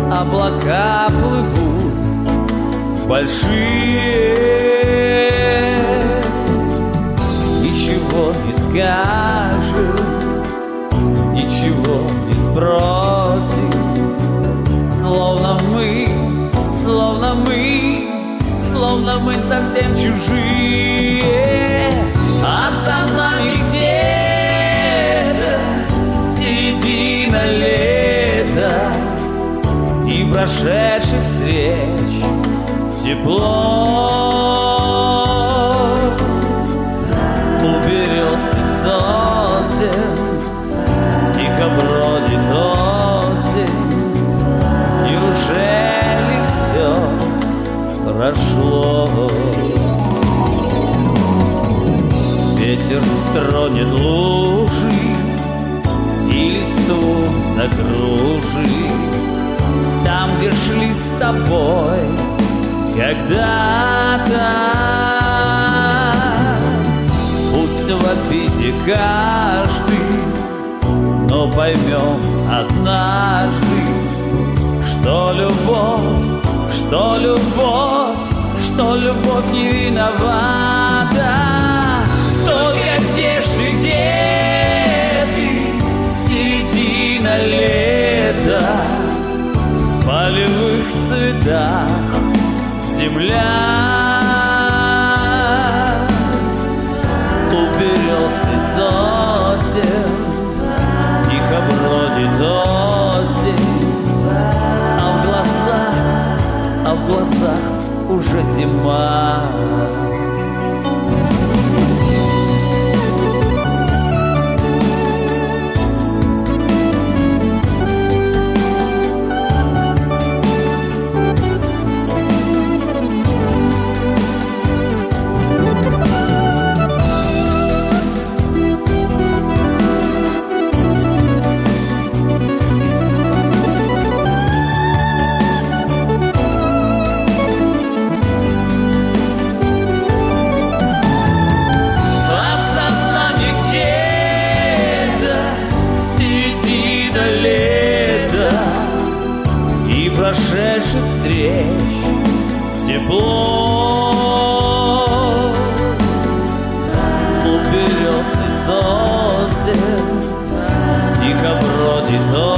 облака плывут большие, ничего не скажем, ничего не сбросим, словно мы совсем чужие, а за нами где-то середина лета и прошедших встреч тепло. Уберется сосен, тихо бродит осень. Неужели все прошло? Ветер тронет лужи и листву закружит там, где шли с тобой когда-то. Пусть в обиде каждый, но поймем однажды, что любовь, что любовь, что любовь не виновата. Только где ж ты, где ты, середина лета, в полевых цветах земля. Уберется сосен, тихо бродит осень, а в глазах уже зима. Прошедших встреч тепло. Уберется сосен, тихо бродит